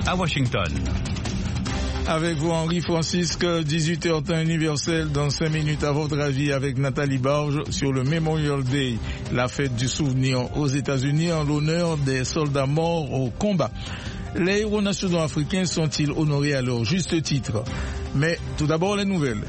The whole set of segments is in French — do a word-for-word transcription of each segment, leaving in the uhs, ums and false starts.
à Washington. Avec vous, Henri Francisque, dix-huit heures temps universel, dans cinq minutes à votre avis avec Nathalie Barge sur le Memorial Day, la fête du souvenir aux États-Unis en l'honneur des soldats morts au combat. Les héros nationaux africains sont-ils honorés à leur juste titre? Mais tout d'abord les nouvelles.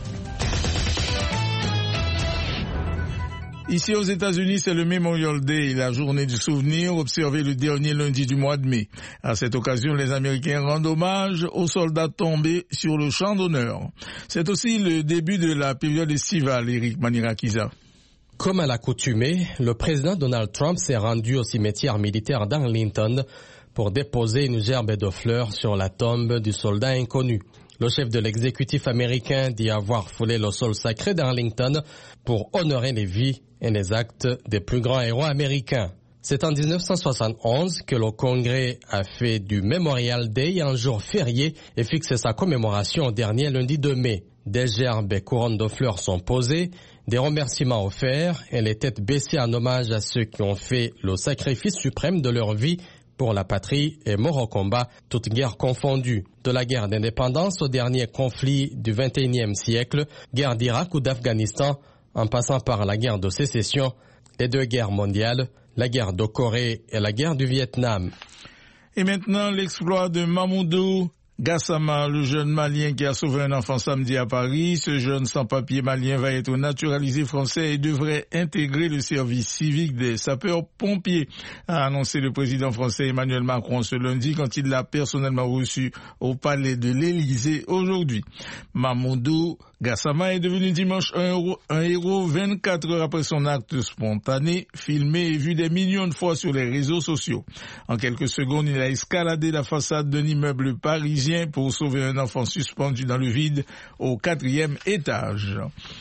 Ici aux États-Unis, c'est le Memorial Day, la journée du souvenir, observée le dernier lundi du mois de mai. À cette occasion, les Américains rendent hommage aux soldats tombés sur le champ d'honneur. C'est aussi le début de la période estivale, Eric Manirakiza. Comme à l'accoutumée, le président Donald Trump s'est rendu au cimetière militaire d'Arlington pour déposer une gerbe de fleurs sur la tombe du soldat inconnu. Le chef de l'exécutif américain dit avoir foulé le sol sacré d'Arlington pour honorer les vies et les actes des plus grands héros américains. C'est en dix-neuf cent soixante et onze que le Congrès a fait du Memorial Day un jour férié et fixé sa commémoration au dernier lundi de mai. Des gerbes et couronnes de fleurs sont posées, des remerciements offerts et les têtes baissées en hommage à ceux qui ont fait le sacrifice suprême de leur vie pour la patrie et morts au combat, toutes guerres confondues. De la guerre d'indépendance au dernier conflit du vingt et unième siècle, guerre d'Irak ou d'Afghanistan, en passant par la guerre de sécession, les deux guerres mondiales, la guerre de Corée et la guerre du Vietnam. Et maintenant, l'exploit de Mamoudou Gassama, le jeune malien qui a sauvé un enfant samedi à Paris. Ce jeune sans-papier malien va être naturalisé français et devrait intégrer le service civique des sapeurs-pompiers, a annoncé le président français Emmanuel Macron ce lundi quand il l'a personnellement reçu au palais de l'Élysée aujourd'hui. Mamoudou Gassama est devenu dimanche un héros, un héros vingt-quatre heures après son acte spontané, filmé et vu des millions de fois sur les réseaux sociaux. En quelques secondes, il a escaladé la façade d'un immeuble parisien pour sauver un enfant suspendu dans le vide au quatrième étage.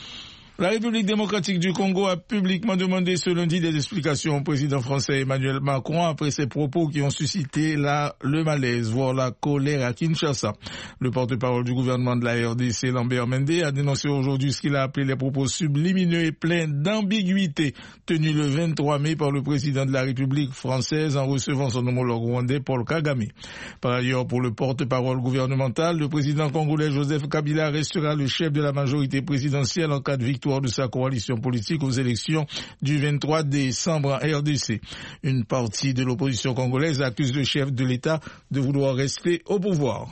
La République démocratique du Congo a publiquement demandé ce lundi des explications au président français Emmanuel Macron après ses propos qui ont suscité la, le malaise, voire la colère à Kinshasa. Le porte-parole du gouvernement de la R D C, Lambert Mende, a dénoncé aujourd'hui ce qu'il a appelé les propos sublimineux et pleins d'ambiguïté tenus le vingt-trois mai par le président de la République française en recevant son homologue rwandais Paul Kagame. Par ailleurs, pour le porte-parole gouvernemental, le président congolais Joseph Kabila restera le chef de la majorité présidentielle en cas de victoire de sa coalition politique aux élections du vingt-trois décembre en R D C. Une partie de l'opposition congolaise accuse le chef de l'État de vouloir rester au pouvoir.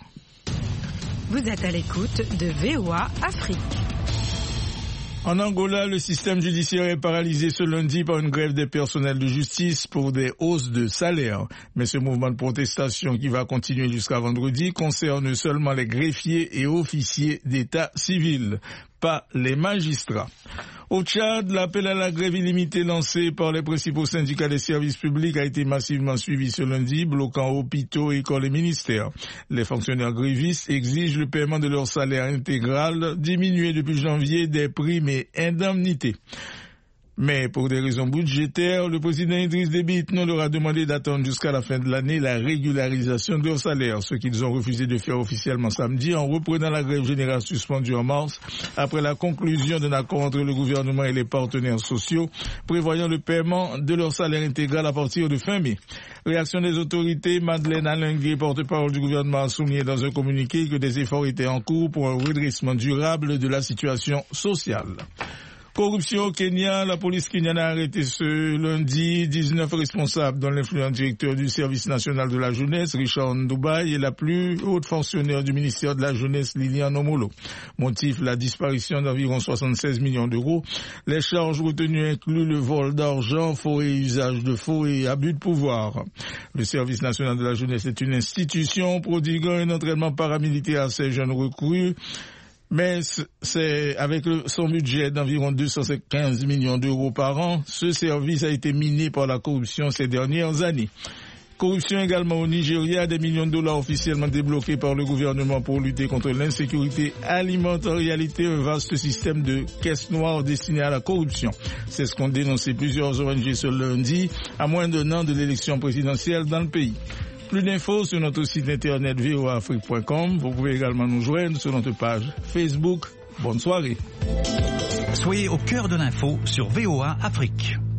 Vous êtes à l'écoute de V O A Afrique. En Angola, le système judiciaire est paralysé ce lundi par une grève des personnels de justice pour des hausses de salaire. Mais ce mouvement de protestation qui va continuer jusqu'à vendredi concerne seulement les greffiers et officiers d'état civil, pas les magistrats. Au Tchad, l'appel à la grève illimitée lancé par les principaux syndicats des services publics a été massivement suivi ce lundi, bloquant hôpitaux, écoles et ministères. Les fonctionnaires grévistes exigent le paiement de leur salaire intégral, diminué depuis janvier des primes et indemnités. Mais pour des raisons budgétaires, le président Idriss Déby Itno leur a demandé d'attendre jusqu'à la fin de l'année la régularisation de leur salaire, ce qu'ils ont refusé de faire officiellement samedi en reprenant la grève générale suspendue en mars après la conclusion d'un accord entre le gouvernement et les partenaires sociaux prévoyant le paiement de leur salaire intégral à partir de fin mai. Réaction des autorités, Madeleine Allengué, porte-parole du gouvernement, a souligné dans un communiqué que des efforts étaient en cours pour un redressement durable de la situation sociale. Corruption au Kenya, la police kenyane a arrêté ce lundi dix-neuf responsables dont l'influent directeur du service national de la jeunesse, Richard Ndoubaï, et la plus haute fonctionnaire du ministère de la jeunesse, Lilian Omolo. Motif, la disparition d'environ soixante-seize millions d'euros. Les charges retenues incluent le vol d'argent, faux et usage de faux et abus de pouvoir. Le service national de la jeunesse est une institution prodiguant un entraînement paramilitaire à ces jeunes recrues. Mais c'est avec son budget d'environ deux cent quinze millions d'euros par an, ce service a été miné par la corruption ces dernières années. Corruption également au Nigeria, des millions de dollars officiellement débloqués par le gouvernement pour lutter contre l'insécurité alimentaire, en réalité un vaste système de caisses noires destinées à la corruption. C'est ce qu'ont dénoncé plusieurs O N G ce lundi, à moins d'un an de l'élection présidentielle dans le pays. Plus d'infos sur notre site internet v o a afrique point com. Vous pouvez également nous joindre sur notre page Facebook. Bonne soirée. Soyez au cœur de l'info sur V O A Afrique.